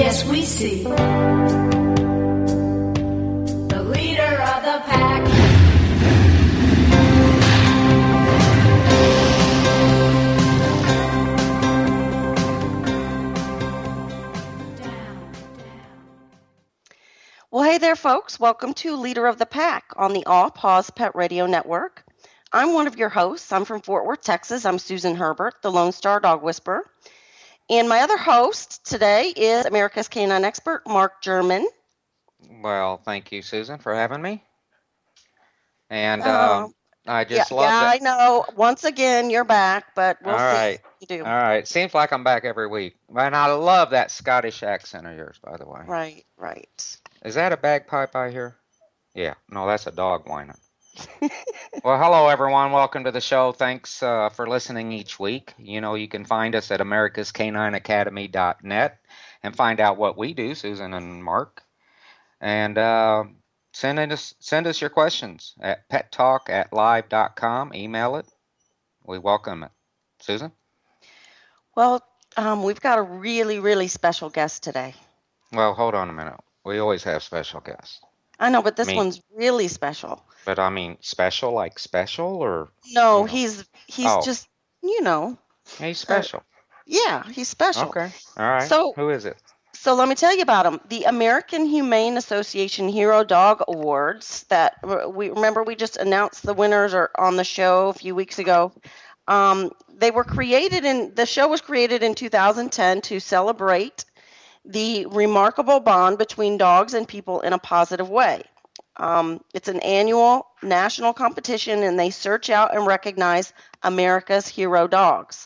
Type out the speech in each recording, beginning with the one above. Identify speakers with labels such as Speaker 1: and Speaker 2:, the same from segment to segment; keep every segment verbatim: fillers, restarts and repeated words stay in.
Speaker 1: yes we see. The leader of the pack.
Speaker 2: Well, hey there, folks. Welcome to Leader of the Pack on the All Paws Pet Radio Network. I'm one of your hosts. I'm from Fort Worth, Texas. I'm Susan Herbert, the Lone Star Dog Whisperer. And my other host today is America's Canine Expert, Mark German.
Speaker 3: Well, thank you, Susan, for having me. And
Speaker 2: Uh,
Speaker 3: um, I
Speaker 2: yeah,
Speaker 3: just love
Speaker 2: yeah,
Speaker 3: that.
Speaker 2: I know. Once again, you're back, but we'll
Speaker 3: All
Speaker 2: see
Speaker 3: right.
Speaker 2: how you do.
Speaker 3: All right. Seems like I'm back every week. And I love that Scottish accent of yours, by the way.
Speaker 2: Right, right.
Speaker 3: Is that a bagpipe I hear? Yeah. No, that's a dog whining. Well, hello, everyone. Welcome to the show. Thanks uh, for listening each week. You know, you can find us at americas canine academy dot net and find out what we do, Susan and Mark. And uh, send us send us your questions at pet talk at live dot com. Email it. We welcome it. Susan?
Speaker 2: Well, um, we've got a really, really special guest today.
Speaker 3: Well, hold on a minute. We always have special guests.
Speaker 2: I know, but this
Speaker 3: Me.
Speaker 2: one's really special.
Speaker 3: But I mean, special like special or?
Speaker 2: No,
Speaker 3: you know?
Speaker 2: he's he's
Speaker 3: Oh.
Speaker 2: just, you know.
Speaker 3: He's special.
Speaker 2: Uh, yeah, he's special.
Speaker 3: Okay. All right.
Speaker 2: So,
Speaker 3: who is it?
Speaker 2: So let me tell you about him. The American Humane Association Hero Dog Awards that we remember we just announced the winners are on the show a few weeks ago. Um, they were created in the show was created in two thousand ten to celebrate the remarkable bond between dogs and people in a positive way. Um, it's an annual national competition, and they search out and recognize America's hero dogs.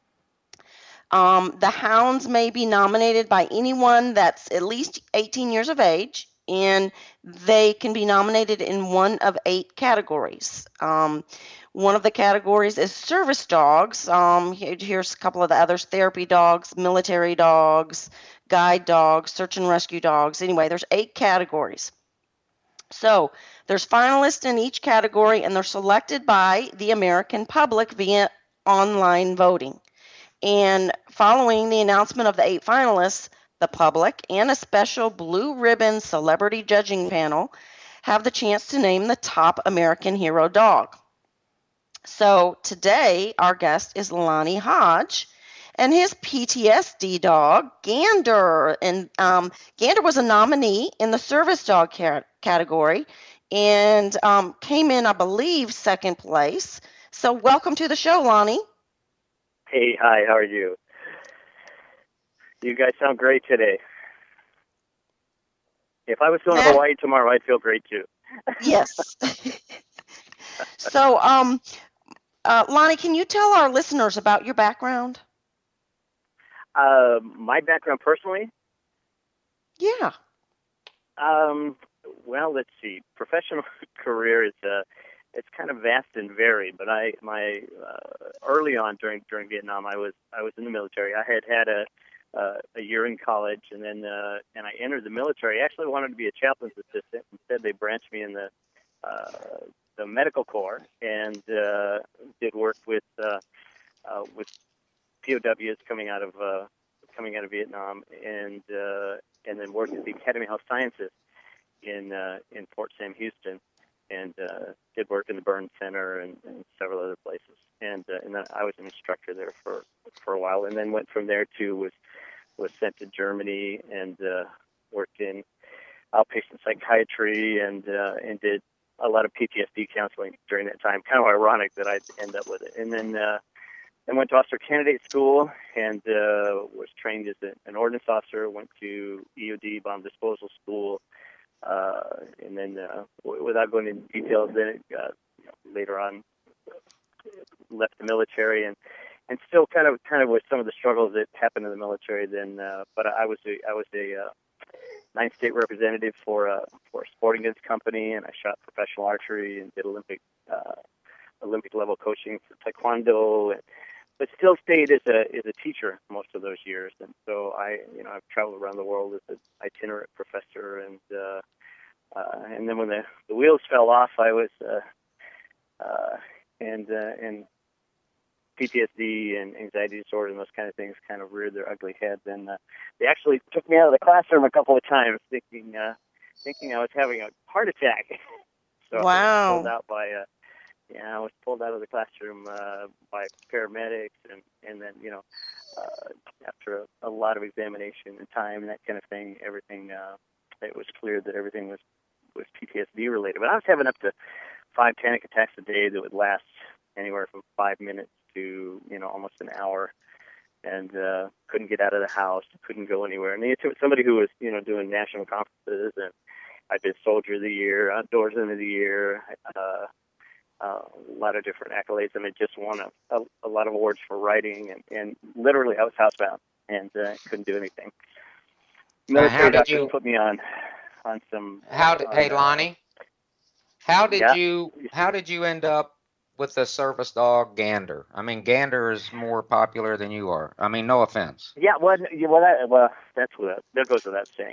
Speaker 2: Um, the hounds may be nominated by anyone that's at least eighteen years of age, and they can be nominated in one of eight categories. Um, one of the categories is service dogs. Um, here, here's a couple of the others: therapy dogs, military dogs, guide dogs, search and rescue dogs. Anyway, there's eight categories. So there's finalists in each category, and they're selected by the American public via online voting. And following the announcement of the eight finalists, the public and a special blue ribbon celebrity judging panel have the chance to name the top American hero dog. So today, our guest is Lonnie Hodge and his P T S D dog, Gander. And um, Gander was a nominee in the service dog ca- category and um, came in, I believe, second place. So welcome to the show, Lonnie.
Speaker 4: Hey, hi, how are you? You guys sound great today. If I was going to Hawaii tomorrow, I'd feel great too.
Speaker 2: Yes. So, um, uh, Lonnie, can you tell our listeners about your background?
Speaker 4: Uh, my background personally?
Speaker 2: Yeah.
Speaker 4: Um, well, let's see. Professional career is uh, it's kind of vast and varied. But I, my uh, early on during during Vietnam, I was I was in the military. I had had a uh, a year in college, and then uh, and I entered the military. I actually wanted to be a chaplain's assistant. Instead, they branched me in the uh, the medical corps and uh, did work with uh, uh, with P O Ws coming out of uh, coming out of Vietnam, and uh, and then worked at the Academy of Health Sciences in uh, in Fort Sam Houston, and uh, did work in the Burn Center and, and several other places. And uh, and then I was an instructor there for for a while, and then went from there to was was sent to Germany and uh, worked in outpatient psychiatry and uh, and did a lot of P T S D counseling during that time. Kind of ironic that I'd end up with it. And then uh, then went to officer candidate school and uh, was trained as a, an ordnance officer. Went to E O D bomb disposal school, uh, and then uh, w- without going into details, then uh, you know, later on left the military and. And still, kind of, kind of with some of the struggles that happened in the military. Then, uh, but I was a, I was a uh, ninth state representative for a for a sporting goods company, and I shot professional archery and did Olympic uh, Olympic level coaching for taekwondo. And, but still stayed as a as a teacher most of those years. And so I, you know, I've traveled around the world as an itinerant professor. And uh, uh, and then when the, the wheels fell off, I was uh, uh, and uh, and. P T S D and anxiety disorder and those kind of things kind of reared their ugly head, then uh, they actually took me out of the classroom a couple of times, thinking uh, thinking I was having a heart attack. So
Speaker 2: Wow.
Speaker 4: I was pulled out by uh, yeah, I was pulled out of the classroom uh, by paramedics, and and then you know uh, after a, a lot of examination and time and that kind of thing, everything uh, it was clear that everything was was P T S D related. But I was having up to five panic attacks a day that would last anywhere from five minutes to, you know, almost an hour, and uh, couldn't get out of the house, couldn't go anywhere. And it's somebody who was, you know, doing national conferences, and I've been Soldier of the Year, Outdoorsman of the Year, uh, uh, a lot of different accolades, and I just won a, a, a lot of awards for writing, and, and literally I was housebound and uh, couldn't do anything. Military
Speaker 3: how did
Speaker 4: doctors
Speaker 3: you-
Speaker 4: put me on on some.
Speaker 3: How did,
Speaker 4: on,
Speaker 3: hey,
Speaker 4: uh,
Speaker 3: Lonnie, how did
Speaker 4: yeah.
Speaker 3: you how did you end up with the service dog Gander? I mean, Gander is more popular than you are. I mean, no offense.
Speaker 4: Yeah, well, yeah, well, that, well, that's what there goes without saying.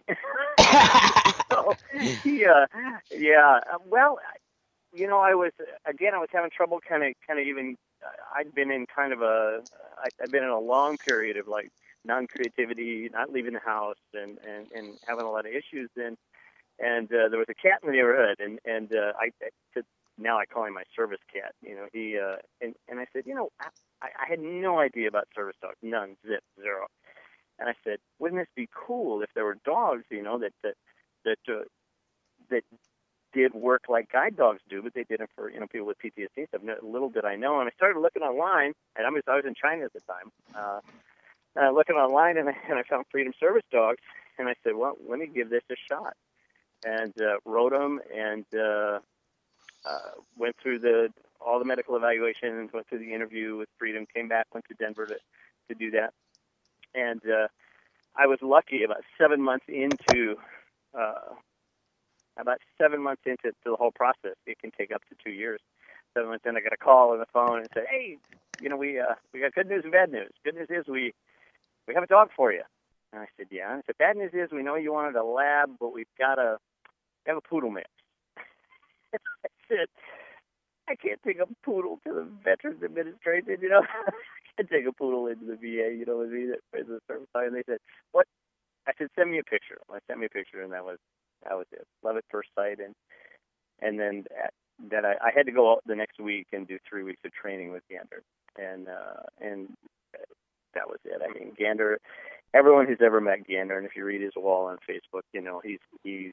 Speaker 4: So, yeah, yeah. uh, Well, you know, I was again, I was having trouble, kind of, kind of even. I'd been in kind of a, I- I'd been in a long period of like non-creativity, not leaving the house, and and, and having a lot of issues. And and uh, there was a cat in the neighborhood, and and uh, I. I now I call him my service cat. You know, he uh, and and I said, you know, I, I had no idea about service dogs, none, zip, zero. And I said, wouldn't this be cool if there were dogs, you know, that that that uh, that did work like guide dogs do, but they did it for, you know, people with P T S D and stuff. Little did I know, and I started looking online, and I was I was in China at the time, uh, and I was looking online, and I, and I found Freedom Service Dogs, and I said, well, let me give this a shot, and uh, wrote them, and uh, Uh, went through the all the medical evaluations, went through the interview with Freedom, came back, went to Denver to, to do that. And uh, I was lucky about seven months into uh, about seven months into to the whole process. It can take up to two years. Seven months in, I got a call on the phone and said, "Hey, you know, we uh, we got good news and bad news. Good news is we we have a dog for you." And I said, "Yeah." And the bad news is we know you wanted a lab, but we've got a we have a poodle mix. I said, I can't take a poodle to the Veterans Administration, you know. I can't take a poodle into the V A, you know what I mean, as a service dog. And they said, what? I said, send me a picture. Well, I sent me a picture, and that was that was it. Love at first sight. And and then at, that I, I had to go out the next week and do three weeks of training with Gander. And, uh, and that was it. I mean, Gander, everyone who's ever met Gander, and if you read his wall on Facebook, you know, he's he's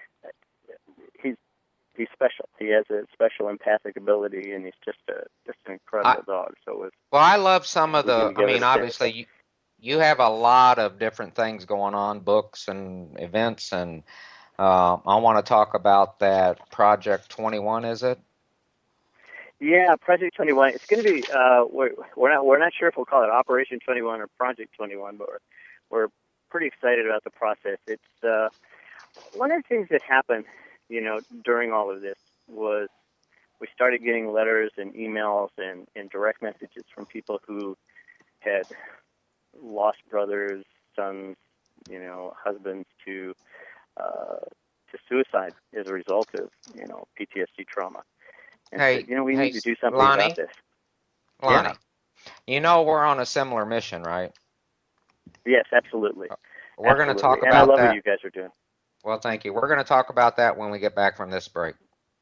Speaker 4: he's He's special. He has a special empathic ability, and he's just a just an incredible I, dog. So it's,
Speaker 3: well, I love some of the. I mean, obviously, you, you have a lot of different things going on, books and events, and uh, I want to talk about that Project twenty-one. Is it?
Speaker 4: Yeah, Project twenty-one. It's going to be. Uh, we're we're not we're not sure if we'll call it Operation twenty-one or Project twenty-one, but we're we're pretty excited about the process. It's uh, one of the things that happened, you know, during all of this was we started getting letters and emails and, and direct messages from people who had lost brothers, sons, you know, husbands to uh, to suicide as a result of, you know, P T S D trauma. And
Speaker 3: hey,
Speaker 4: said, you know, we
Speaker 3: hey,
Speaker 4: need to do something
Speaker 3: Lonnie,
Speaker 4: about this.
Speaker 3: Lonnie,
Speaker 4: Yeah.
Speaker 3: You know we're on a similar mission, right?
Speaker 4: Yes, absolutely.
Speaker 3: We're going to talk
Speaker 4: and
Speaker 3: about
Speaker 4: I love
Speaker 3: that.
Speaker 4: what you guys are doing.
Speaker 3: Well, thank you. We're going to talk about that when we get back from this break.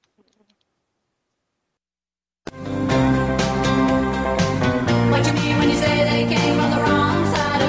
Speaker 1: What you mean when you say they came from the wrong side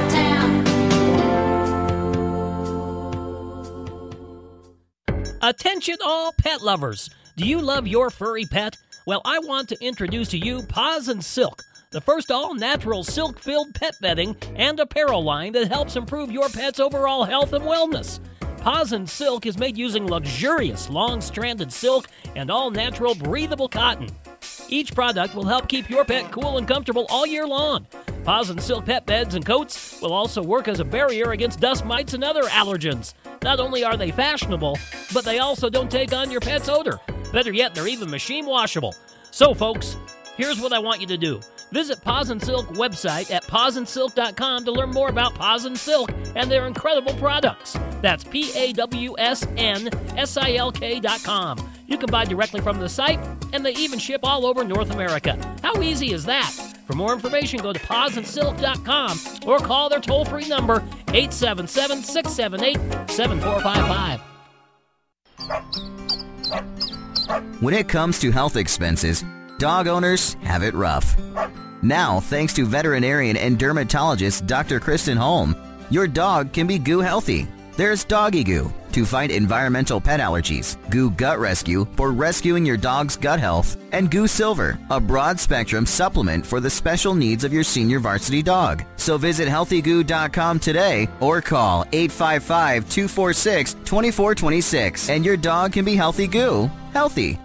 Speaker 1: of town?
Speaker 5: Attention all pet lovers. Do you love your furry pet? Well, I want to introduce to you Paws and Silk, the first all-natural silk-filled pet bedding and apparel line that helps improve your pet's overall health and wellness. Paws and Silk is made using luxurious long-stranded silk and all-natural breathable cotton. Each product will help keep your pet cool and comfortable all year long. Paws and Silk pet beds and coats will also work as a barrier against dust mites and other allergens. Not only are they fashionable, but they also don't take on your pet's odor. Better yet, they're even machine washable. So, folks, here's what I want you to do. Visit Paws and Silk website at paws and silk dot com to learn more about Paws and Silk and their incredible products. That's P A W S N S I L K dot com. You can buy directly from the site, and they even ship all over North America. How easy is that? For For more information, go to paws and silk dot com or call their toll-free number, eight seven seven, six seven eight, seven four five five.
Speaker 6: When it comes to health expenses, dog owners have it rough. Now, thanks to veterinarian and dermatologist Doctor Kristen Holm, your dog can be goo healthy. There's Doggy Goo to fight environmental pet allergies, Goo Gut Rescue for rescuing your dog's gut health, and Goo Silver, a broad-spectrum supplement for the special needs of your senior varsity dog. So visit healthy goo dot com today or call eight five five, two four six, two four two six and your dog can be healthy goo, healthy.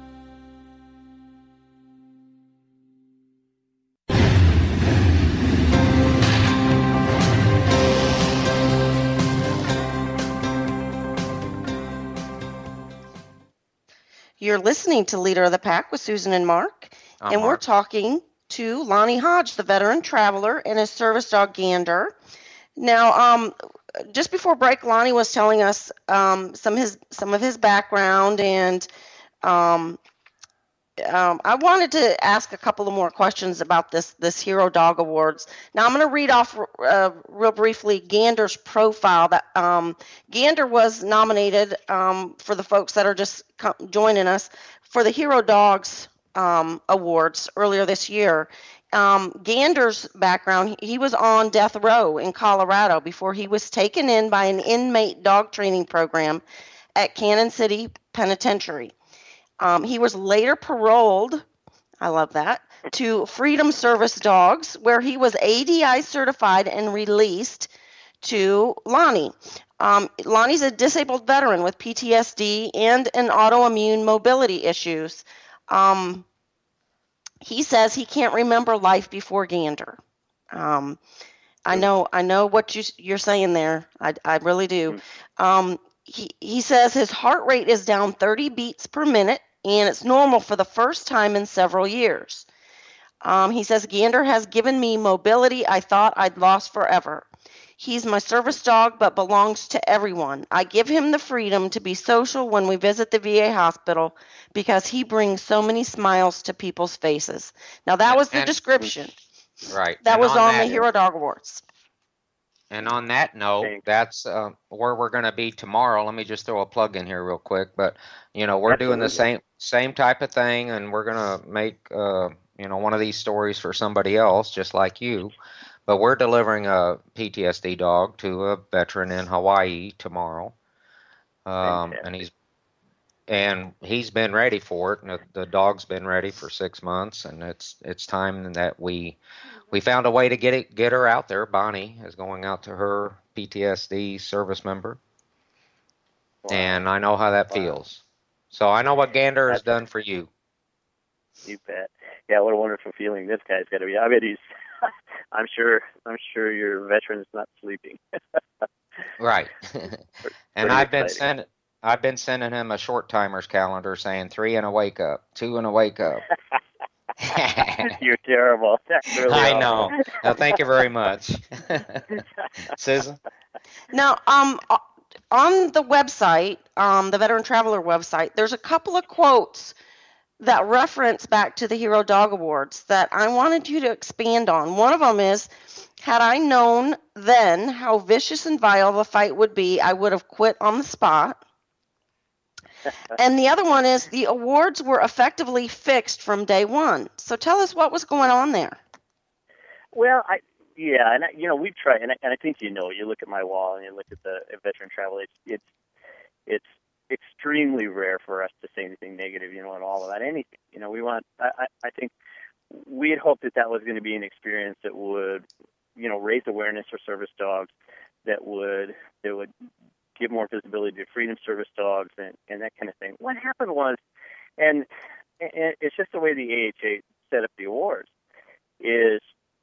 Speaker 2: You're listening to Leader of the Pack with Susan and Mark,
Speaker 3: I'm
Speaker 2: and we're
Speaker 3: Mark.
Speaker 2: talking to Lonnie Hodge, the veteran traveler, and his service dog Gander. Now, um, just before break, Lonnie was telling us um, some his some of his background, and um, um, I wanted to ask a couple of more questions about this this Hero Dog Awards. Now, I'm going to read off uh, real briefly Gander's profile. That um, Gander was nominated um, for the folks that are just co- joining us for the Hero Dogs um, Awards earlier this year. Um, Gander's background, he was on death row in Colorado before he was taken in by an inmate dog training program at Cannon City Penitentiary. Um, he was later paroled, I love that, to Freedom Service Dogs, where he was A D I certified and released to Lonnie. Um, Lonnie's a disabled veteran with P T S D and an autoimmune mobility issues. Um, he says he can't remember life before Gander. Um, I know, I know what you, you're saying there. I, I really do. Um, he, he says his heart rate is down thirty beats per minute, and it's normal for the first time in several years. Um, he says, Gander has given me mobility I thought I'd lost forever. He's my service dog, but belongs to everyone. I give him the freedom to be social when we visit the V A hospital because he brings so many smiles to people's faces. Now, that was the
Speaker 3: And-
Speaker 2: description.
Speaker 3: Right.
Speaker 2: That
Speaker 3: And
Speaker 2: was on
Speaker 3: that,
Speaker 2: the Hero Dog Awards.
Speaker 3: And on that note,
Speaker 4: Thanks.
Speaker 3: that's uh, where we're going to be tomorrow. Let me just throw a plug in here real quick. But, you know, we're doing the
Speaker 4: Absolutely.
Speaker 3: same same type of thing, and we're going to make, uh, you know, one of these stories for somebody else, just like you. But we're delivering a P T S D dog to a veteran in Hawaii tomorrow. Um,
Speaker 4: Fantastic.
Speaker 3: and he's and he's been ready for it. And the, the dog's been ready for six months, and it's it's time that we we found a way to get it get her out there. Bonnie is going out to her P T S D service member,
Speaker 4: Wow.
Speaker 3: and I know how that
Speaker 4: Wow.
Speaker 3: feels. So I know what Gander has
Speaker 4: That's-
Speaker 3: done for you.
Speaker 4: You bet. Yeah, what a wonderful feeling this guy's got to be. I bet he's. I'm sure. I'm sure your veteran's not sleeping.
Speaker 3: Right. And
Speaker 4: pretty
Speaker 3: I've been
Speaker 4: exciting.
Speaker 3: sending I've been sending him a short timers calendar saying three and a wake up, two and a wake up.
Speaker 4: You're terrible. That's really
Speaker 3: I
Speaker 4: awful.
Speaker 3: know. No, thank you very much. Susan?
Speaker 2: Now, um, o- on the website, um, the Veteran Traveler website, there's a couple of quotes that reference back to the Hero Dog Awards that I wanted you to expand on. One of them is, had I known then how vicious and vile the fight would be, I would have quit on the spot. And the other one is, the awards were effectively fixed from day one. So tell us what was going on there.
Speaker 4: Well, I yeah, and I, you know we try, and I, and I think you know. You look at my wall and you look at the at veteran travel. It's it's it's extremely rare for us to say anything negative, you know, at all about anything. You know, we want. I I I think we had hoped that that was going to be an experience that would, you know, raise awareness for service dogs, that would that would give more visibility to freedom service dogs and and that kind of thing. What happened was, and, and it's just the way the A H A set up the awards, is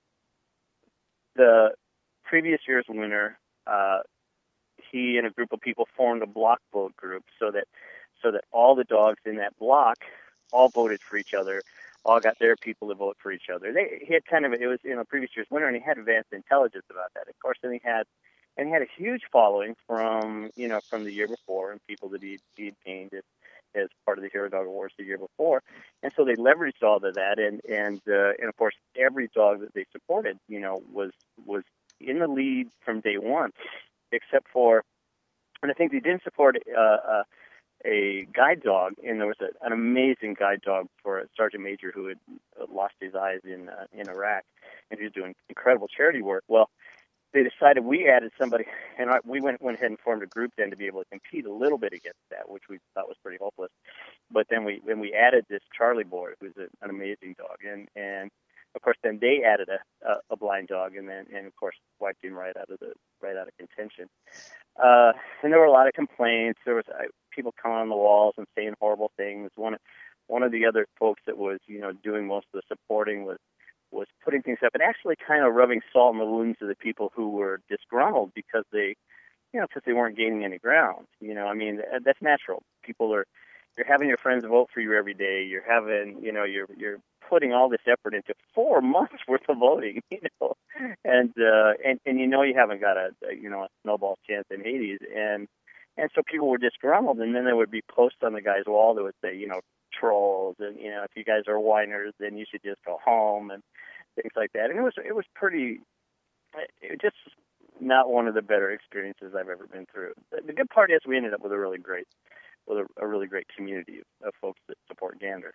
Speaker 4: the previous year's winner, uh, he and a group of people formed a block vote group so that so that all the dogs in that block all voted for each other, all got their people to vote for each other. They he had kind of it was you know previous year's winner, and he had advanced intelligence about that. Of course, then he had and he had a huge following from you know from the year before and people that he he'd gained at as part of the Hero Dog Awards the year before, and so they leveraged all of that, and and uh, and of course every dog that they supported, you know, was was in the lead from day one, except for, and I think they didn't support uh, uh, a guide dog, and there was a, an amazing guide dog for a sergeant major who had lost his eyes in uh, in Iraq, and he was doing incredible charity work. Well, they decided we added somebody, and I, we went went ahead and formed a group then to be able to compete a little bit against that, which we thought was pretty hopeless. But then we then we added this Charlie boy, who's a, an amazing dog, and and of course then they added a, a, a blind dog, and then and of course wiped him right out of the right out of contention. Uh, and there were a lot of complaints. There was uh, people coming on the walls and saying horrible things. One one of the other folks that was you know doing most of the supporting was. was putting things up and actually kind of rubbing salt in the wounds of the people who were disgruntled because they, you know, because they weren't gaining any ground. You know, I mean, that's natural. People are, you're having your friends vote for you every day. You're having, you know, you're you're putting all this effort into four months worth of voting, you know, and uh, and and you know you haven't got a, a you know a snowball's chance in Hades, and and so people were disgruntled, and then there would be posts on the guy's wall that would say, you know, trolls, and you know, if you guys are whiners, then you should just go home, and things like that. And it was it was pretty, it just not one of the better experiences I've ever been through. The good part is we ended up with a really great, with a, a really great community of, of folks that support Gander.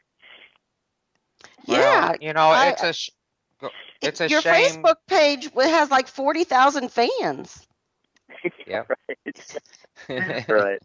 Speaker 2: Yeah,
Speaker 3: Well, you know,
Speaker 2: I-
Speaker 3: it's a sh- it's a
Speaker 2: your
Speaker 3: shame.
Speaker 2: Facebook page has like forty thousand fans.
Speaker 3: Yep.
Speaker 4: right. Right.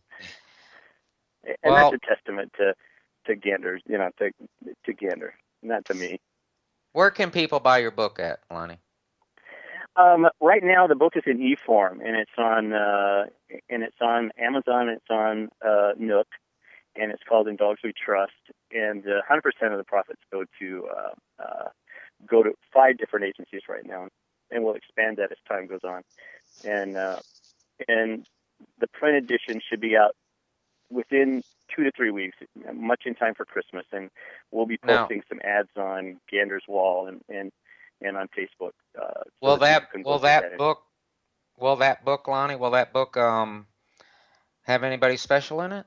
Speaker 4: And
Speaker 3: Well-
Speaker 4: that's a testament to to Gander, you know, to to Gander, not to me.
Speaker 3: Where can people buy your book at, Lonnie?
Speaker 4: Um, right now, the book is in e-form, and it's on uh, and it's on Amazon. It's on uh, Nook, and it's called "In Dogs We Trust." And uh, one hundred percent of the profits go to uh, uh, go to five different agencies right now, and we'll expand that as time goes on. And uh, and the print edition should be out within two to three weeks, much in time for Christmas, and we'll be
Speaker 3: Now-
Speaker 4: posting some ads on Gander's Wall and and, and on Facebook. Uh, so
Speaker 3: Will
Speaker 4: that
Speaker 3: that
Speaker 4: people can go
Speaker 3: will
Speaker 4: get
Speaker 3: that
Speaker 4: in.
Speaker 3: book will that book, Lonnie? Will that book um have anybody special in it?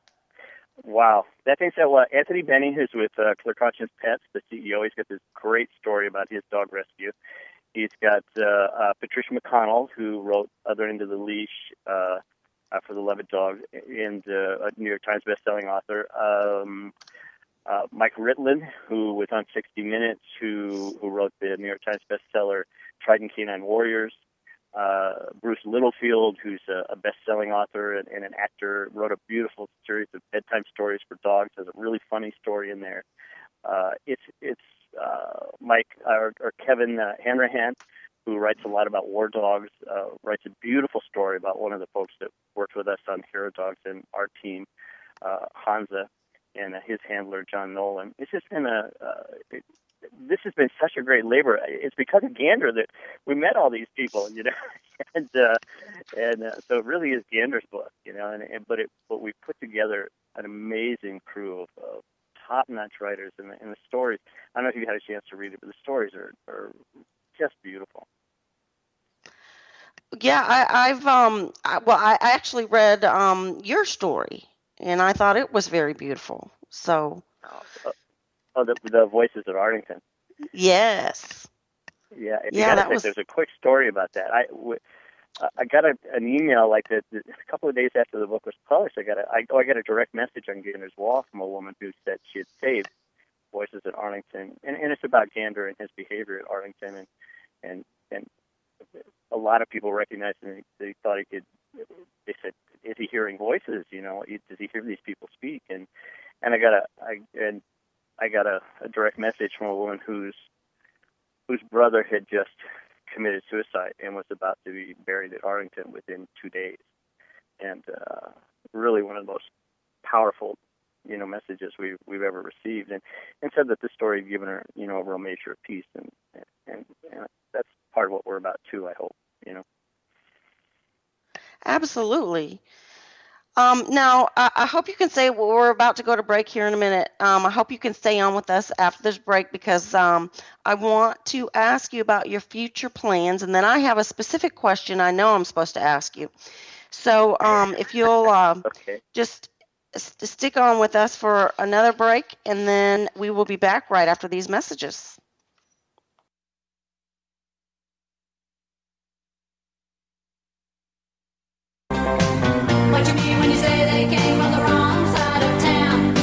Speaker 4: Wow, that thing's that. Well, Anthony Benning, who's with uh, Clear Conscience Pets, the C E O, he's got this great story about his dog rescue. He's got uh, uh, Patricia McConnell, who wrote Other End of the Leash uh, uh, for the Levitt Dog, and uh, a New York Times bestselling author. Um, uh, Mike Ritlin, who was on sixty minutes, who who wrote the New York Times bestseller Trident Canine Warriors. Uh, Bruce Littlefield, who's a, a best-selling author and, and an actor, wrote a beautiful series of bedtime stories for dogs. There's a really funny story in there. Uh, it's it's uh, Mike or, or Kevin uh, Hanrahan, who writes a lot about war dogs, uh, writes a beautiful story about one of the folks that worked with us on Hero Dogs and our team, uh, Hansa, and uh, his handler, John Nolan. It's just been a, uh, it, this has been such a great labor. It's because of Gander that we met all these people, you know, and uh, and uh, so it really is Gander's book, you know, and, and but it but we put together an amazing crew of, of top-notch writers, and the, and the stories. I don't know if you had a chance to read it, but the stories are, are just beautiful.
Speaker 2: Yeah, I, I've um, I, well, I I actually read um your story, and I thought it was very beautiful. So
Speaker 4: Uh, oh, the, the Voices of Arlington.
Speaker 2: yes,
Speaker 4: Yeah, if
Speaker 2: Yeah,
Speaker 4: you gotta
Speaker 2: that
Speaker 4: think,
Speaker 2: was-
Speaker 4: there's a quick story about that. I, w- uh, I got a, an email like that a couple of days after the book was published. I got a, I, oh, I got a direct message on Gander's Wall from a woman who said she had saved Voices at Arlington, and, and it's about Gander and his behavior at Arlington, and and and a lot of people recognized him. They thought he could. They said, "Is he hearing voices? You know, does he hear these people speak?" And and I got a, I and I got a, a direct message from a woman whose whose brother had just committed suicide and was about to be buried at Arlington within two days. And uh, really one of the most powerful, you know, messages we've, we've ever received. And, and said that the story had given her, you know, a real measure of peace. And, and, and that's part of what we're about, too, I hope, you know.
Speaker 2: absolutely. Um, now, I, I hope you can say well, we're about to go to break here in a minute. Um, I hope you can stay on with us after this break because um, I want to ask you about your future plans, and then I have a specific question I know I'm supposed to ask you. So, um, if you'll uh,
Speaker 4: Okay.
Speaker 2: just s- stick on with us for another break, and then we will be back right after these messages.
Speaker 1: What you mean when you say they came from the wrong side of town?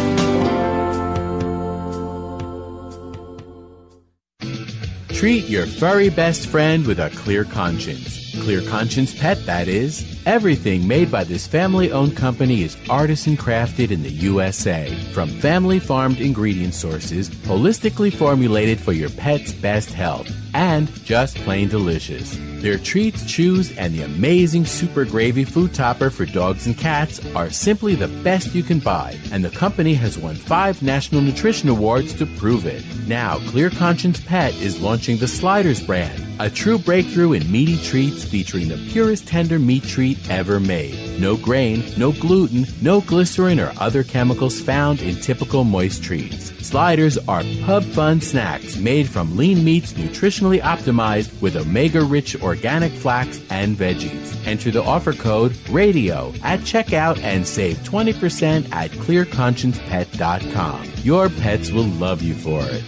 Speaker 7: Treat your furry best friend with a clear conscience. Clear Conscience Pet, that is. Everything made by this family-owned company is artisan crafted in the U S A. From family-farmed ingredient sources, holistically formulated for your pet's best health, and just plain delicious. Their treats, chews, and the amazing Super Gravy food topper for dogs and cats are simply the best you can buy, and the company has won five National Nutrition Awards to prove it. Now, Clear Conscience Pet is launching the Sliders brand, a true breakthrough in meaty treats featuring the purest tender meat treat ever made. No grain, no gluten, no glycerin or other chemicals found in typical moist treats. Sliders are pub fun snacks made from lean meats nutritionally optimized with omega-rich organic flax and veggies. Enter the offer code RADIO at checkout and save twenty percent at clear conscience pet dot com. Your pets will love you for it.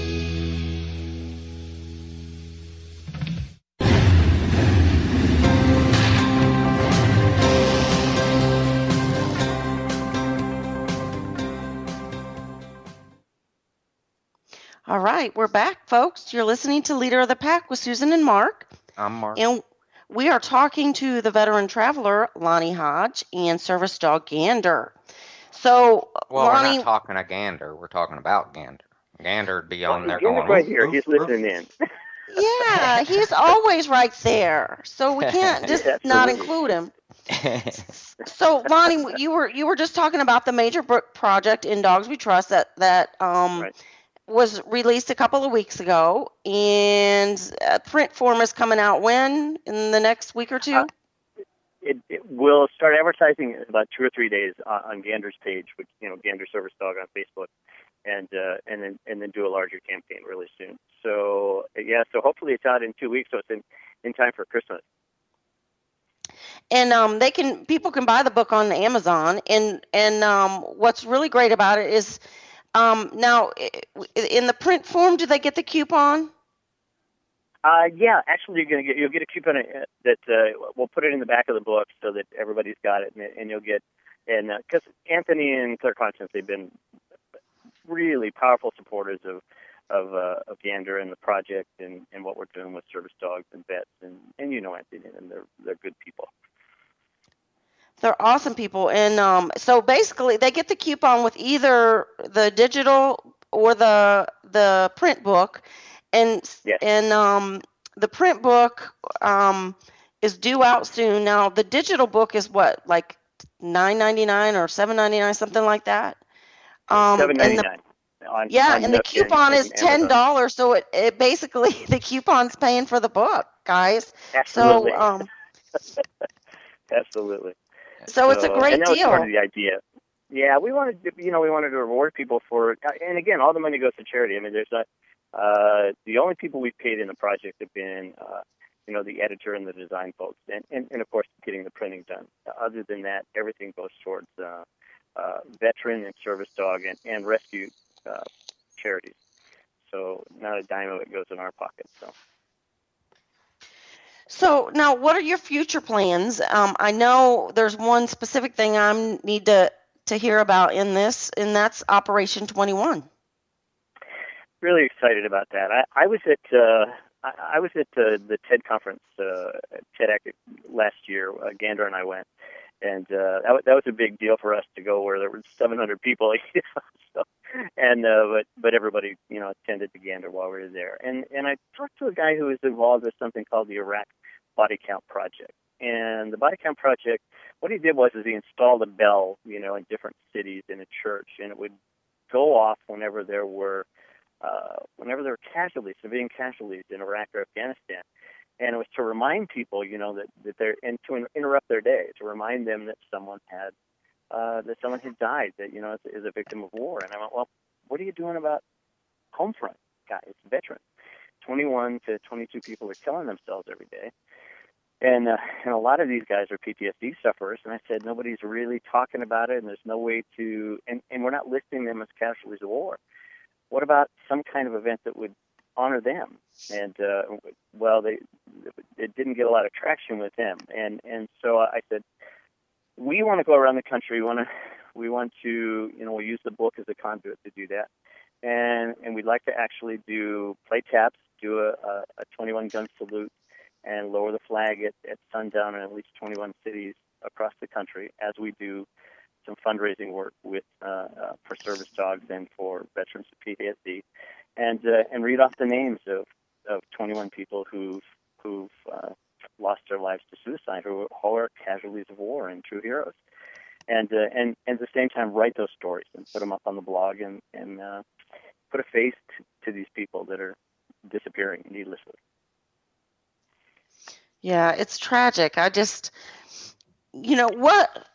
Speaker 2: All right, we're back, folks. You're listening to Leader of the Pack with Susan and Mark.
Speaker 3: I'm Mark.
Speaker 2: And we are talking to the veteran traveler, Lonnie Hodge, and service dog Gander. So,
Speaker 3: Well,
Speaker 2: Lonnie,
Speaker 3: we're not talking a gander. We're talking about Gander. Gander would be on there
Speaker 4: Gander's
Speaker 3: going,
Speaker 4: right
Speaker 3: "Oof,
Speaker 4: here.
Speaker 3: oof,
Speaker 4: He's
Speaker 3: oof."
Speaker 4: listening in.
Speaker 2: yeah, he's always right there. So we can't just not
Speaker 4: Absolutely.
Speaker 2: include him. So, Lonnie, you were you were just talking about the major book project in Dogs We Trust that that um,
Speaker 4: Right.
Speaker 2: was released a couple of weeks ago, and uh, print form is coming out when in the next week or two.
Speaker 4: Uh, It, it will start advertising in about two or three days on, on Gander's page, which you know Gander Service Dog on Facebook, and uh, and then and then do a larger campaign really soon. So yeah, so hopefully it's out in two weeks, so it's in, in time for Christmas.
Speaker 2: And um, they can people can buy the book on Amazon. And and um, what's really great about it is um, now i- in the print form, do they get the coupon?
Speaker 4: Uh, yeah, actually, you're gonna get you'll get a coupon uh, that uh, we'll put it in the back of the book so that everybody's got it, and, and you'll get and because Anthony and Claire Conscience, they've been really powerful supporters of of uh, of Gander and the project and, and what we're doing with service dogs and vets, and, and you know Anthony, and they're they're good people.
Speaker 2: They're awesome people. And um, so basically, they get the coupon with either the digital or the the print book. And
Speaker 4: Yes.
Speaker 2: and um, the print book um, is due out soon. Now, the digital book is what, like nine ninety-nine or seven ninety-nine, something like that. Um,
Speaker 4: Seven
Speaker 2: and
Speaker 4: ninety
Speaker 2: the
Speaker 4: nine. On,
Speaker 2: Yeah,
Speaker 4: on
Speaker 2: and the
Speaker 4: Nook and-
Speaker 2: coupon
Speaker 4: and
Speaker 2: is ten
Speaker 4: Amazon.
Speaker 2: dollars. So it, it basically the coupon's paying for the book, guys.
Speaker 4: Absolutely.
Speaker 2: So um,
Speaker 4: Absolutely.
Speaker 2: so it's a
Speaker 4: So-
Speaker 2: great
Speaker 4: and that was part of
Speaker 2: deal.
Speaker 4: the idea. Yeah, we wanted to, you know, we wanted to reward people for, and again, all the money goes to charity. I mean, there's not, uh, the only people we've paid in the project have been, uh, you know, the editor and the design folks, and, and, and of course, getting the printing done. Other than that, everything goes towards uh, uh, veteran and service dog and, and rescue uh, charities. So not a dime of it goes in our pocket. So.
Speaker 2: So now, what are your future plans? Um, I know there's one specific thing I need to to hear about in this, and that's Operation twenty-one.
Speaker 4: Really excited about that. I, I was at uh, I, I was at uh, the TED conference, uh, TEDx last year. Uh, Gander and I went, and uh, that, was, that was a big deal for us to go where there were seven hundred people. You know, so, and uh, but but everybody you know attended to Gander while we were there. And and I talked to a guy who was involved with something called the Iraq Body Count Project. And the Body Count Project, what he did was is he installed a bell, you know, in different cities in a church, and it would go off whenever there were uh, whenever there were casualties, civilian casualties in Iraq or Afghanistan. And it was to remind people, you know, that, that they're and to in- interrupt their day, to remind them that someone had uh, that someone had died, that you know is, is a victim of war. And I went, well, what are you doing about home front guys, veterans? twenty-one to twenty-two people are killing themselves every day. And uh, and a lot of these guys are P T S D sufferers, and I said nobody's really talking about it, and there's no way to, and, and we're not listing them as casualties of war. What about some kind of event that would honor them? And uh, well, they it didn't get a lot of traction with them, and and so I said we want to go around the country. We want to we want to you know we'll use the book as a conduit to do that, and and we'd like to actually do play taps, do a, a, a twenty-one gun salute, and lower the flag at, at sundown in at least twenty-one cities across the country as we do some fundraising work with uh, uh, for service dogs and for veterans of P T S D, and uh, and read off the names of, of twenty-one people who've who've uh, lost their lives to suicide, who are casualties of war and true heroes, and uh, and, and at the same time write those stories and put them up on the blog and and uh, put a face to, to these people that are disappearing needlessly.
Speaker 2: Yeah, it's tragic. I just, you know, what,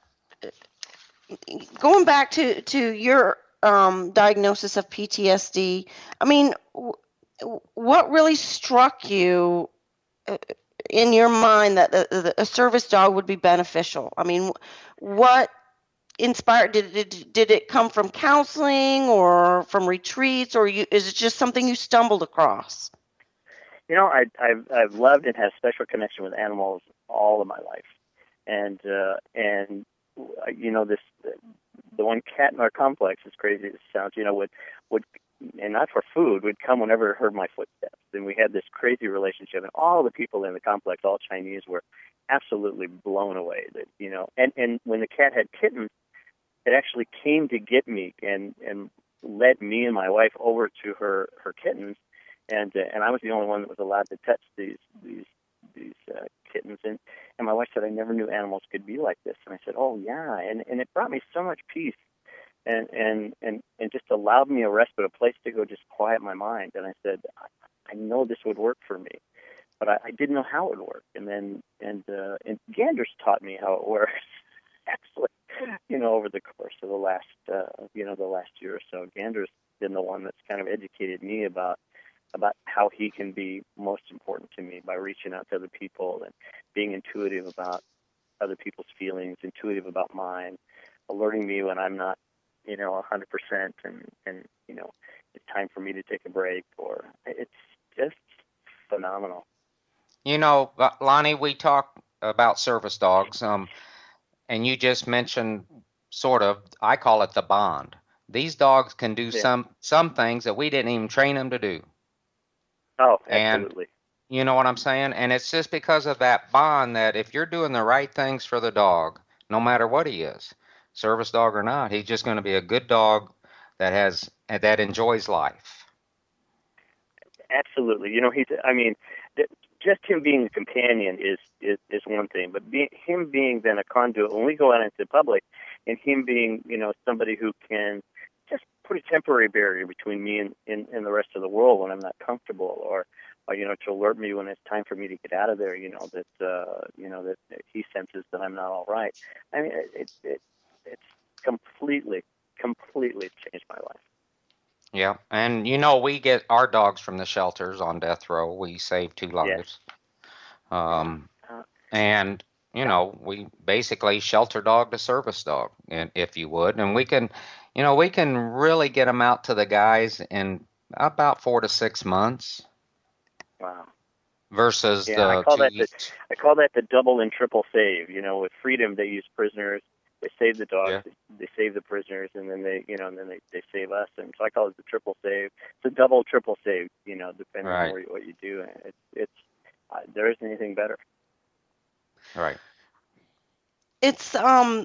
Speaker 2: going back to, to your um, diagnosis of P T S D, I mean, w- what really struck you uh, in your mind that the, the, a service dog would be beneficial? I mean, what inspired, did it, did it come from counseling or from retreats, or you, is it just something you stumbled across?
Speaker 4: You know, I, I've I've loved and had a special connection with animals all of my life, and uh, and you know this the one cat in our complex, as crazy as it sounds, you know, would would and not for food, would come whenever it heard my footsteps, and we had this crazy relationship, and all the people in the complex, all Chinese, were absolutely blown away. That you know, and and when the cat had kittens, it actually came to get me and and led me and my wife over to her her kittens. And uh, and I was the only one that was allowed to touch these these these uh, kittens. And, and my wife said, I never knew animals could be like this. And I said, oh yeah. And and it brought me so much peace, and and and, and just allowed me a respite, a place to go just quiet my mind. And I said, I, I know this would work for me, but I, I didn't know how it would work. And then and uh, and Ganders taught me how it works. Actually, you know, over the course of the last uh, you know the last year or so, Ganders been the one that's kind of educated me about. about how he can be most important to me by reaching out to other people and being intuitive about other people's feelings, intuitive about mine, alerting me when I'm not, you know, one hundred percent and, and, you know, it's time for me to take a break, or it's just phenomenal.
Speaker 3: You know, Lonnie, we talk about service dogs, um, and you just mentioned sort of, I call it the bond. These dogs can do
Speaker 4: Yeah.
Speaker 3: some some things that we didn't even train them to do.
Speaker 4: Oh,
Speaker 3: And
Speaker 4: absolutely.
Speaker 3: you know what I'm saying? And it's just because of that bond that if you're doing the right things for the dog, no matter what he is, service dog or not, he's just going to be a good dog that has that enjoys life.
Speaker 4: Absolutely. You know, he's, I mean, th- just him being a companion is, is, is one thing, but be, him being then a conduit, when we go out into the public, and him being, you know, somebody who can just put a temporary barrier between me and, and, and the rest of the world when I'm not comfortable, or, or, you know, to alert me when it's time for me to get out of there, you know, that, uh, you know, that, that he senses that I'm not all right. I mean, it, it, it it's completely, completely changed my life.
Speaker 3: Yeah, and you know we get our dogs from the shelters on death row. We save two lives. Um,
Speaker 4: Uh,
Speaker 3: and you know we basically shelter dog to service dog, and if you would, and we can, you know, we can really get them out to the guys in about four to six months
Speaker 4: wow.
Speaker 3: versus
Speaker 4: Yeah,
Speaker 3: the
Speaker 4: I call
Speaker 3: two
Speaker 4: that the
Speaker 3: years.
Speaker 4: I call that the double and triple save. You know, with Freedom, they use prisoners, they save the dogs,
Speaker 3: Yeah.
Speaker 4: they, they save the prisoners, and then they, you know, and then they, they save us. And so I call it the triple save. It's a double, triple save. You know, depending
Speaker 3: Right.
Speaker 4: on where you, what you do. And it's it's uh, there isn't anything better.
Speaker 3: Right.
Speaker 2: It's um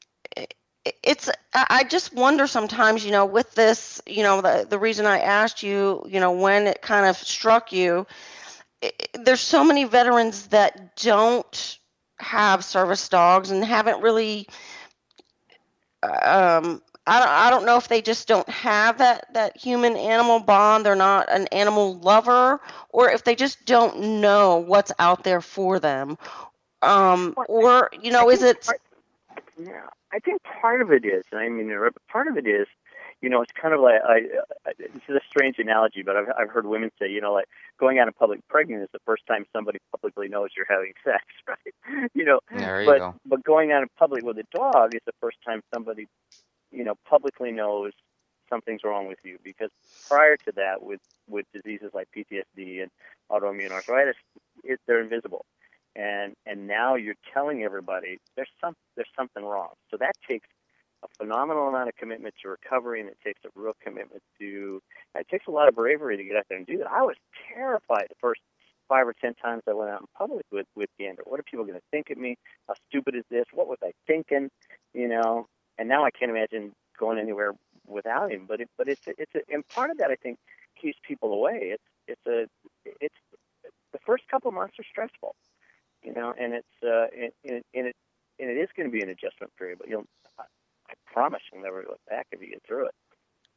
Speaker 2: it's I I just wonder sometimes, you know, with this, you know, the the reason I asked you, you know, when it kind of struck you, i i- there's so many veterans that don't have service dogs and haven't really um I don't, I don't know if they just don't have that, that human animal bond, they're not an animal lover, or if they just don't know what's out there for them. Um,
Speaker 4: Well,
Speaker 2: or, you
Speaker 4: I
Speaker 2: know, is
Speaker 4: think
Speaker 2: it,
Speaker 4: part, yeah, I think part of it is, and I mean, part of it is, you know, it's kind of like, I, I, this is a strange analogy, but I've, I've heard women say, you know, like going out in public pregnant is the first time somebody publicly knows you're having sex, right? You know,
Speaker 3: There you
Speaker 4: but,
Speaker 3: go.
Speaker 4: but going out in public with a dog is the first time somebody, you know, publicly knows something's wrong with you, because prior to that, with, with diseases like P T S D and autoimmune arthritis, it, they're invisible. And and now you're telling everybody there's some there's something wrong. So that takes a phenomenal amount of commitment to recovery, and it takes a real commitment to. It takes a lot of bravery to get out there and do that. I was terrified the first five or ten times I went out in public with with Gander. What are people going to think of me? How stupid is this? What was I thinking? You know. And now I can't imagine going anywhere without him. But it, but it's a, it's a, and part of that I think keeps people away. It's it's a it's the first couple of months are stressful. You know, and it's uh, and, and, and it and it is going to be an adjustment period. But you'll, I, I promise, you'll never look back if you get through it.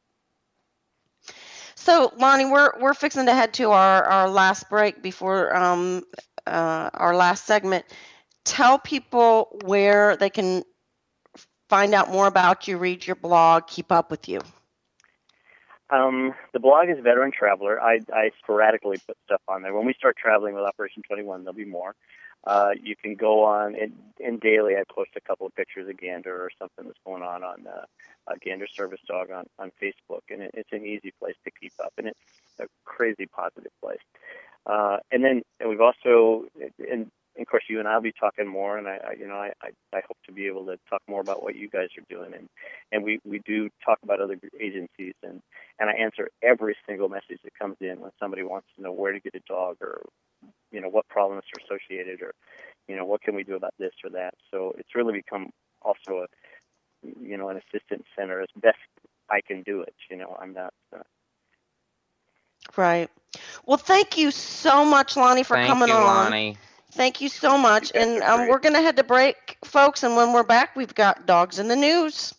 Speaker 2: So, Lonnie, we're we're fixing to head to our, our last break before um, uh, our last segment. Tell people where they can find out more about you, read your blog, keep up with you.
Speaker 4: Um, the blog is Veteran Traveler. I, I sporadically put stuff on there. When we start traveling with Operation twenty-one, there'll be more. Uh, you can go on, and, and daily I post a couple of pictures of Gander or something that's going on on uh, uh, Gander Service Dog on, on Facebook, and it, it's an easy place to keep up, and it's a crazy positive place. Uh, and then and we've also, and of course, you and I'll be talking more, and I, I you know, I, I, I hope to be able to talk more about what you guys are doing, and, and we, we do talk about other agencies, and, and I answer every single message that comes in when somebody wants to know where to get a dog, or you know what problems are associated, or you know what can we do about this or that. So it's really become also a you know an assistance center as best I can do it. You know, I'm not. Uh,
Speaker 2: Right. Well, thank you so much, Lonnie, for
Speaker 3: Thank
Speaker 2: coming
Speaker 3: you,
Speaker 2: on.
Speaker 3: Lonnie.
Speaker 2: Thank you so much.
Speaker 4: You guys
Speaker 2: And
Speaker 4: are
Speaker 2: um,
Speaker 4: great.
Speaker 2: we're going to head to break, folks. And when we're back, we've got Dogs in the News.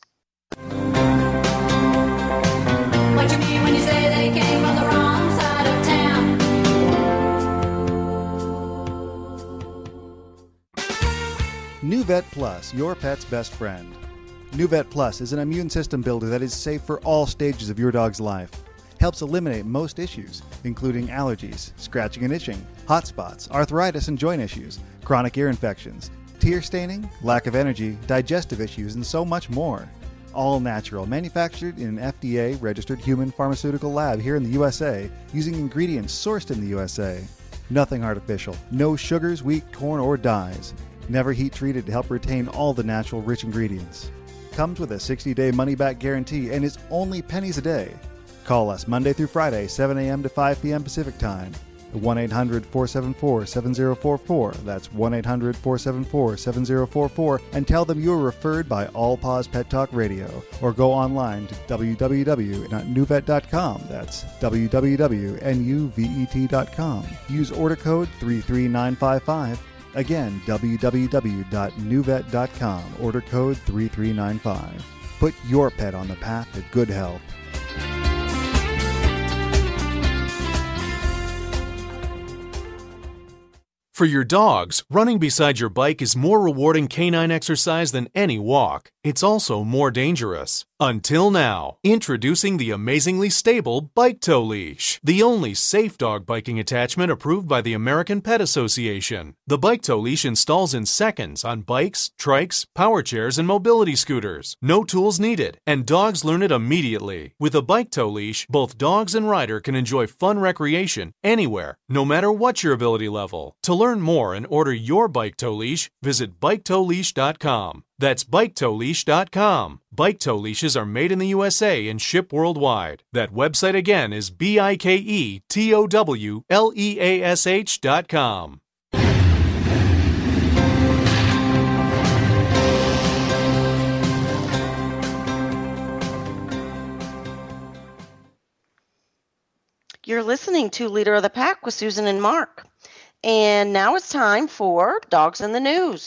Speaker 1: What you mean when you say they came from the wrong side of town?
Speaker 8: NuVet Plus, your pet's best friend. NuVet Plus is an immune system builder that is safe for all stages of your dog's life. Helps eliminate most issues, including allergies, scratching and itching, hot spots, arthritis and joint issues, chronic ear infections, tear staining, lack of energy, digestive issues, and so much more. All natural, manufactured in an F D A-registered human pharmaceutical lab here in the U S A, using ingredients sourced in the U S A. Nothing artificial, no sugars, wheat, corn, or dyes. Never heat treated to help retain all the natural rich ingredients. Comes with a sixty-day money-back guarantee and is only pennies a day. Call us Monday through Friday, seven a.m. to five p.m. Pacific Time. one eight hundred, four seven four, seven zero four four. That's one eight hundred, four seven four, seven zero four four. And tell them you were referred by All Paws Pet Talk Radio. Or go online to w w w dot nuvet dot com. That's w w w dot nuvet dot com. Use order code three three nine five five. Again, w w w dot nuvet dot com. Order code three three nine five. Put your pet on the path to good health.
Speaker 9: For your dogs, running beside your bike is more rewarding canine exercise than any walk. It's also more dangerous. Until now, introducing the amazingly stable Bike Tow Leash, the only safe dog biking attachment approved by the American Pet Association. The Bike Tow Leash installs in seconds on bikes, trikes, power chairs, and mobility scooters. No tools needed, and dogs learn it immediately. With a Bike Tow Leash, both dogs and rider can enjoy fun recreation anywhere, no matter what your ability level. To learn more and order your Bike Tow Leash, visit bike tow leash dot com. That's bike tow leash dot com. Bike Tow Leashes are made in the U S A and ship worldwide. That website again is B I K E T O W L E A S H dot com.
Speaker 2: You're listening to Leader of the Pack with Susan and Mark. And now it's time for Dogs in the News.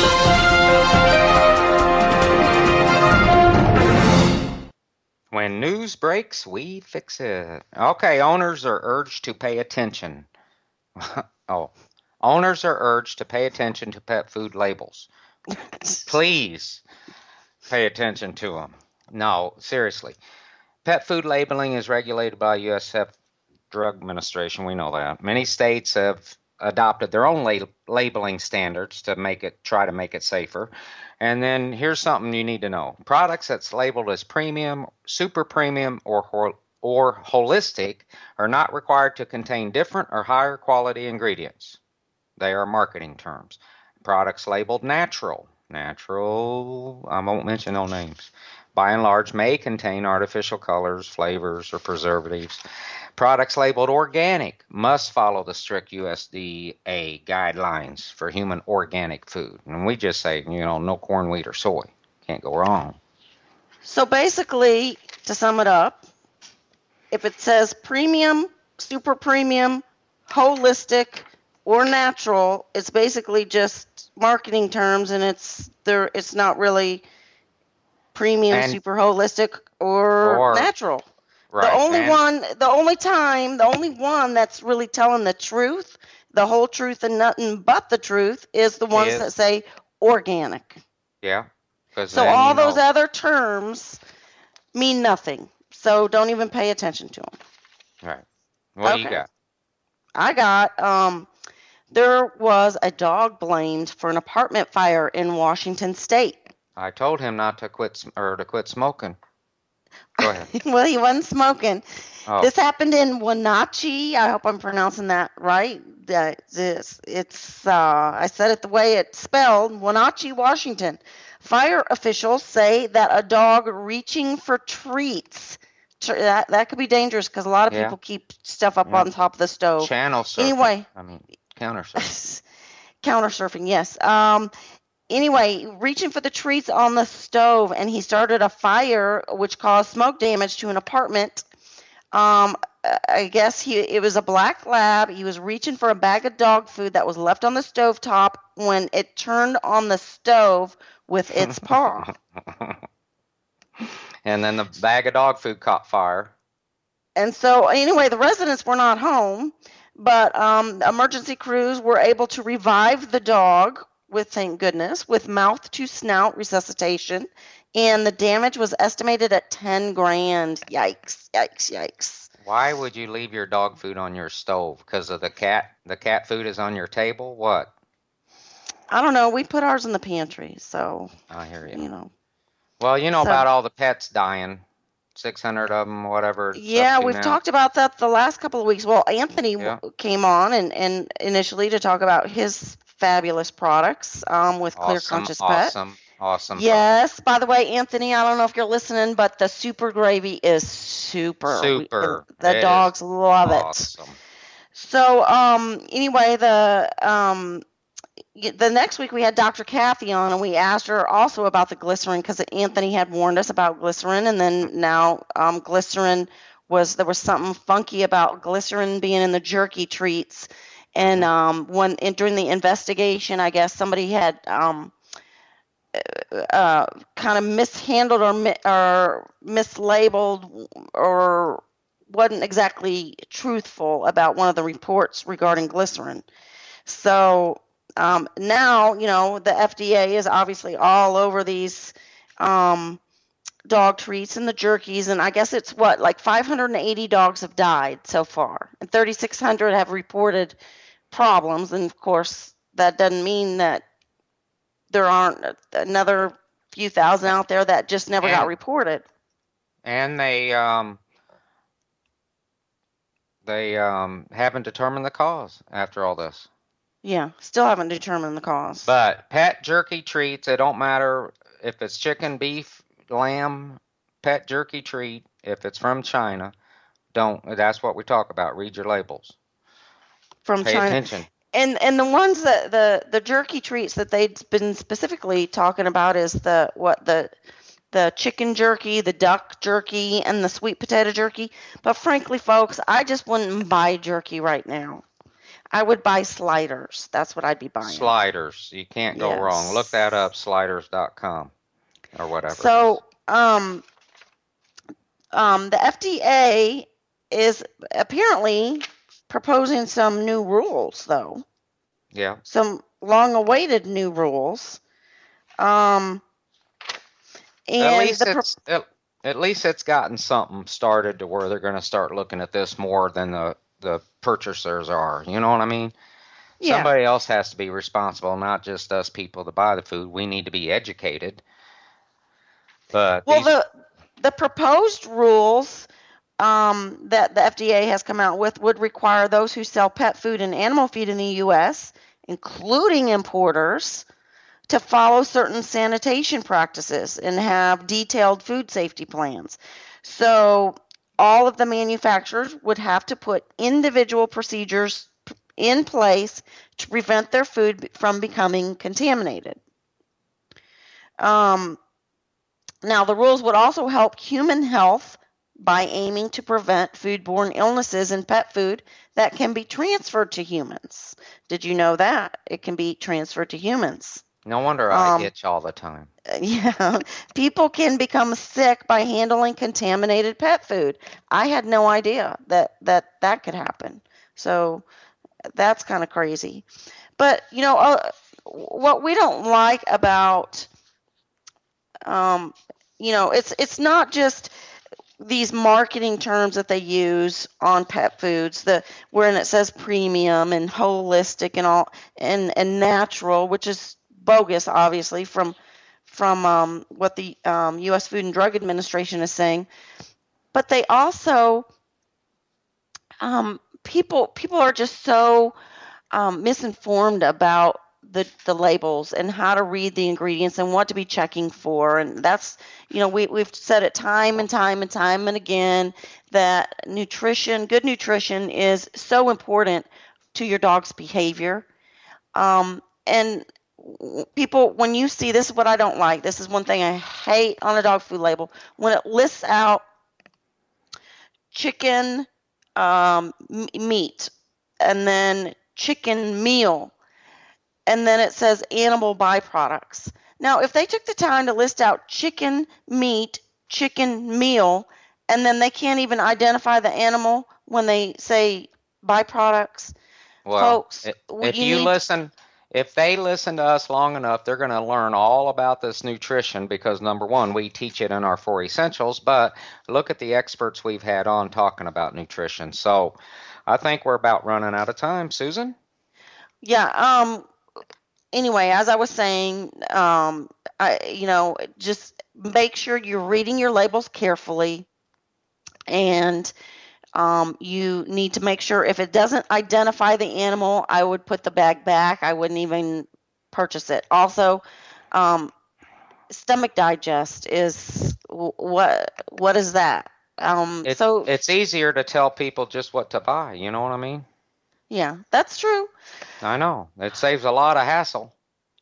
Speaker 3: When news breaks, we fix it. Okay, owners are urged to pay attention. oh, owners are urged to pay attention to pet food labels. Please pay attention to them. No, seriously. pet food labeling is regulated by U S F Drug Administration. We know that. Many states have adopted their own lab- labeling standards to make it try to make it safer. And then here's something you need to know: products that's labeled as premium, super premium, or hol- or holistic are not required to contain different or higher quality ingredients. They are marketing terms. Products labeled natural, natural, I won't mention no names, by and large may contain artificial colors, flavors, or preservatives. Products labeled organic must follow the strict U S D A guidelines for human organic food. And we just say, you know, no corn, wheat, or soy. Can't go wrong.
Speaker 2: So basically, to sum it up, if it says premium, super premium, holistic, or natural, it's basically just marketing terms, and it's there. It's not really premium,
Speaker 3: And-
Speaker 2: super holistic, or,
Speaker 3: Or-
Speaker 2: natural.
Speaker 3: Right.
Speaker 2: The only
Speaker 3: and-
Speaker 2: one, the only time, the only one that's really telling the truth, the whole truth and nothing but the truth, is the ones
Speaker 3: Is-
Speaker 2: that say organic.
Speaker 3: Yeah. 'Cause
Speaker 2: So
Speaker 3: then,
Speaker 2: all
Speaker 3: you know,
Speaker 2: those other terms mean nothing. So don't even pay attention to them.
Speaker 3: Right. What do you
Speaker 2: Okay.
Speaker 3: got?
Speaker 2: I got um there was a dog blamed for an apartment fire in Washington state.
Speaker 3: I told him not to quit sm- or to quit smoking. Go ahead.
Speaker 2: Well, he wasn't smoking.
Speaker 3: Oh.
Speaker 2: This happened in Wenatchee. I hope I'm pronouncing that right. That this it's uh I said it the way it's spelled, Wenatchee, Washington. Fire officials say that a dog reaching for treats tr- that that could be dangerous because a lot of
Speaker 3: Yeah.
Speaker 2: people keep stuff up
Speaker 3: Yeah.
Speaker 2: on top of the stove.
Speaker 3: Channel surfing.
Speaker 2: Anyway.
Speaker 3: I mean, counter surfing.
Speaker 2: Counter surfing, yes. Um, anyway, reaching for the treats on the stove, and he started a fire which caused smoke damage to an apartment. Um, I guess he it was a black lab. He was reaching for a bag of dog food that was left on the stovetop when it turned on the stove with its paw.
Speaker 3: And then the bag of dog food caught fire.
Speaker 2: And so, anyway, the residents were not home, but um, emergency crews were able to revive the dog with, thank goodness, with mouth to snout resuscitation, and the damage was estimated at ten grand. Yikes! Yikes! Yikes!
Speaker 3: Why would you leave your dog food on your stove? Because of the cat? The cat food is on your table? What?
Speaker 2: I don't know. We put ours in the pantry, so
Speaker 3: I hear you.
Speaker 2: you know.
Speaker 3: Well, you know
Speaker 2: So-
Speaker 3: about all the pets dying. six hundred of them, whatever. it's
Speaker 2: Yeah,
Speaker 3: up to
Speaker 2: we've
Speaker 3: now.
Speaker 2: talked about that the last couple of weeks. Well, Anthony
Speaker 3: Yeah.
Speaker 2: w- came on and, and initially to talk about his fabulous products um, with Clear
Speaker 3: Awesome,
Speaker 2: Conscious Pet.
Speaker 3: awesome, awesome.
Speaker 2: Yes. By the way, Anthony, I don't know if you're listening, but the super gravy is super. We-
Speaker 3: Super.
Speaker 2: the
Speaker 3: It is
Speaker 2: dogs love it.
Speaker 3: Awesome.
Speaker 2: So, um, anyway, the um, y- the next week we had Doctor Kathy on, and we asked her also about the glycerin because Anthony had warned us about glycerin, and then now um, glycerin was there was something funky about glycerin being in the jerky treats, and um, when in, during the investigation, I guess somebody had um, uh, kind of mishandled or mi- or mislabeled or wasn't exactly truthful about one of the reports regarding glycerin. So um, now, you know, the F D A is obviously all over these um, dog treats and the jerkies, and I guess it's what, like five hundred eighty dogs have died so far, and thirty-six hundred have reported problems, and of course, that doesn't mean that there aren't another few thousand out there that just never got
Speaker 3: And-
Speaker 2: reported.
Speaker 3: And they um they um haven't determined the cause after all this.
Speaker 2: Yeah, still haven't determined the cause.
Speaker 3: But pet jerky treats, it don't matter if it's chicken, beef, lamb, pet jerky treat, if it's from China, don't that's what we talk about. Read your labels.
Speaker 2: From
Speaker 3: Pay
Speaker 2: China.
Speaker 3: attention.
Speaker 2: And and the ones that the the jerky treats that they've been specifically talking about is the what the the chicken jerky, the duck jerky, and the sweet potato jerky. But frankly, folks, I just wouldn't buy jerky right now. I would buy sliders. That's what I'd be buying.
Speaker 3: Sliders. You can't go
Speaker 2: Yes.
Speaker 3: wrong. Look that up, sliders dot com or whatever. it
Speaker 2: So, um, um, the F D A is apparently proposing some new rules, though.
Speaker 3: is. Yeah.
Speaker 2: Some long-awaited new rules. Um, and
Speaker 3: At least
Speaker 2: the pro-
Speaker 3: it's at, At least it's gotten something started to where they're going to start looking at this more than the, the purchasers are. You know what I mean?
Speaker 2: Yeah.
Speaker 3: Somebody else has to be responsible, not just us people to buy the food. We need to be educated. But
Speaker 2: Well,
Speaker 3: these,
Speaker 2: the the proposed rules um, that the F D A has come out with would require those who sell pet food and animal feed in the U S, including importers, to follow certain sanitation practices and have detailed food safety plans. So all of the manufacturers would have to put individual procedures in place to prevent their food from becoming contaminated. Um, now, the rules would also help human health by aiming to prevent foodborne illnesses in pet food that can be transferred to humans. Did you know that? It can be transferred to humans.
Speaker 3: no wonder I
Speaker 2: Um,
Speaker 3: itch all the time.
Speaker 2: Yeah, people can become sick by handling contaminated pet food. I had no idea that that, that could happen. So that's kind of crazy. But, you know, uh, what we don't like about, um, you know, it's it's not just these marketing terms that they use on pet foods, the wherein it says premium and holistic and all and, and natural, which is bogus, obviously, from from um, what the um, U S Food and Drug Administration is saying. But they also um, people people are just so um, misinformed about the the labels and how to read the ingredients and what to be checking for. And that's, you know, we we've said it time and time and time and again that nutrition, good nutrition, is so important to your dog's behavior. Um, and w- people, when you see this, is what I don't like. This is one thing I hate on a dog food label when it lists out chicken um, m- meat and then chicken meal, and then it says animal byproducts. Now, if they took the time to list out chicken meat, chicken meal, and then they can't even identify the animal when they say byproducts,
Speaker 3: Well,
Speaker 2: folks,
Speaker 3: i-
Speaker 2: w-
Speaker 3: if
Speaker 2: you
Speaker 3: you
Speaker 2: need
Speaker 3: listen, if they listen to us long enough, they're going to learn all about this nutrition because number one, we teach it in our four essentials, but look at the experts we've had on talking about nutrition. So I think we're about running out of time, Susan.
Speaker 2: yeah. Um. Anyway, as I was saying, um, I you know just make sure you're reading your labels carefully, and um, you need to make sure if it doesn't identify the animal, I would put the bag back. I wouldn't even purchase it. Also, um, stomach digest is wh- what what is that? Um,
Speaker 3: It,
Speaker 2: so
Speaker 3: it's easier to tell people just what to buy. You know what I mean?
Speaker 2: yeah, that's true.
Speaker 3: I know. It saves a lot of hassle.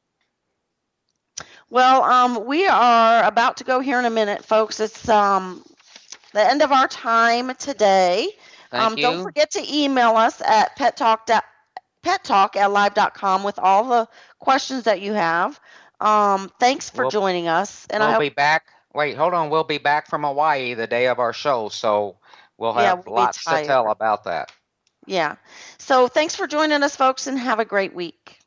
Speaker 2: Well, um, we are about to go here in a minute, folks. It's um, the end of our time today.
Speaker 3: Thank
Speaker 2: Um, don't
Speaker 3: you.
Speaker 2: forget to email us at pet talk dot pet talk at live dot com with all the questions that you have. Um, thanks for
Speaker 3: We'll,
Speaker 2: joining us, and I
Speaker 3: we'll
Speaker 2: hope
Speaker 3: be back. Wait, hold on. We'll be back from Hawaii the day of our show, so we'll
Speaker 2: yeah,
Speaker 3: have
Speaker 2: we'll be
Speaker 3: lots to tell
Speaker 2: tired.
Speaker 3: about that.
Speaker 2: Yeah. So thanks for joining us, folks, and have a great week.